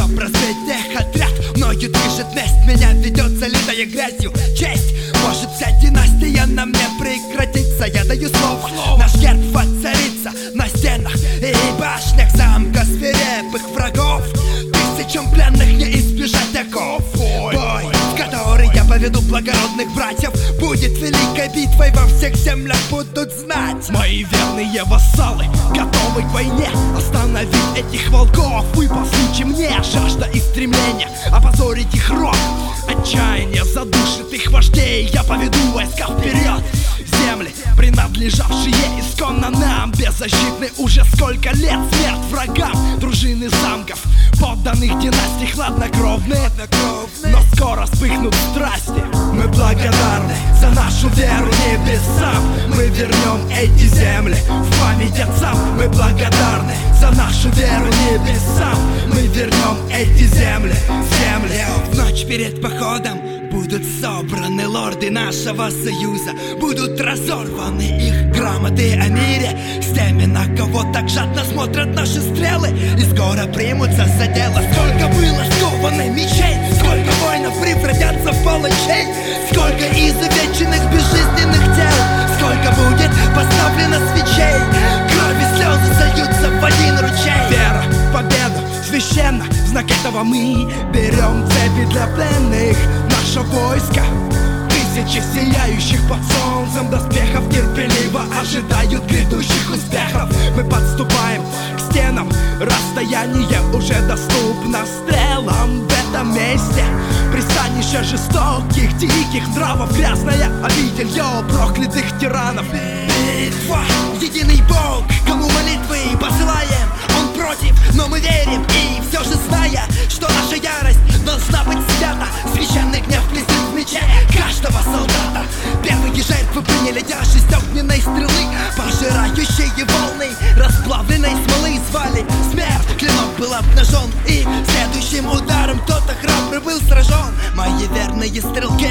просветных отряд. Мною движет месть, меня ведет залитая грязью честь. Может вся династия на мне прекратится. Я даю слово, наш герб воцарится на стенах и башнях замка свирепых врагов. Тысячам пленных не избежать оков. Бой, в который я поведу благородных братьев, будет великой битвой, во всех землях будут знать. Мои верные вассалы, готовы к войне, остановить этих волков. Вы послушайте мне, жажда и стремление опозорить их род. Отчаяние задушит их вождей, я поведу войска вперед. Земли, принадлежавшие исконно нам, беззащитны уже сколько лет. Смерть врагам, дружины замков, подданных династий хладнокровные. Но скоро вспыхнут страсти. Мы благодарны за нашу веру небесам. Мы вернем эти земли в память отцам. Мы благодарны за нашу веру небесам. Мы вернем эти земли в земли. В ночь перед походом будут собраны лорды нашего союза. Будут разорваны их грамоты о мире с теми, на кого так жадно смотрят наши стрелы, и скоро примутся за дело. Сколько было сковано мечей, сколько воинов превратятся в палачей, сколько изувеченных безжизненных тел, сколько будет поставлено свечей. Кровь и слезы сольются в один ручей. Вера в победу священна, в знак этого мы берем цепи для пленных. Наше войско, тысячи сияющих под солнцем доспехов, терпеливо ожидают грядущих успехов. Мы подступаем к стенам, расстояние уже доступно стрелам. В этом месте пристанище жестоких, диких нравов, грязная обитель проклятых тиранов. Битва, единый Бог, кому молитвы посылаем. Он против, но мы верим, и все же зная, что наша ярость должна быть свята, священный гнев блестит в мече каждого солдата. Первые жертвы приняли тяжесть огненной стрелы, пожирающие волны расплавленной смолы звали смерть. Клинок был обнажен, и следующим ударом кто-то храбрый был сражен. Мои верные стрелки,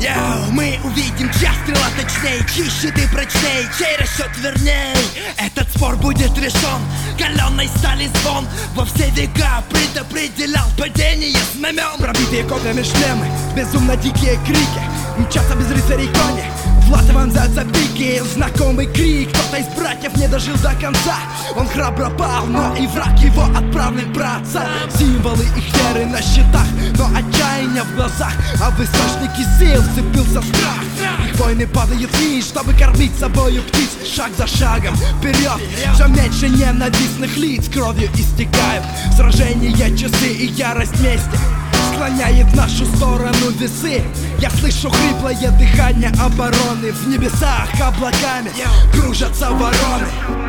мы увидим, чья стрела точней, чьи щиты прочней, чей расчет верней. Этот спор будет решен, каленой стали звон во все века предопределял падение знамен. Пробитые копьями шлемы, безумно дикие крики, мчатся без рыцарей кони, в латы вонзаются пики. Знакомый крик, кто-то из братьев не дожил до конца. Он храбро пал, но и враг его отправлен браться. Символы их веры на щитах, но отчаяние в глазах, а в источнике сил вцепился страх. Их воины падают вниз, чтобы кормить собою птиц. Шаг за шагом вперед, все меньше ненавистных лиц кровью истекают. Сражения, часы и ярость мести склоняет в нашу сторону весы. Я слышу хриплое дыхание обороны. В небесах облаками кружатся вороны.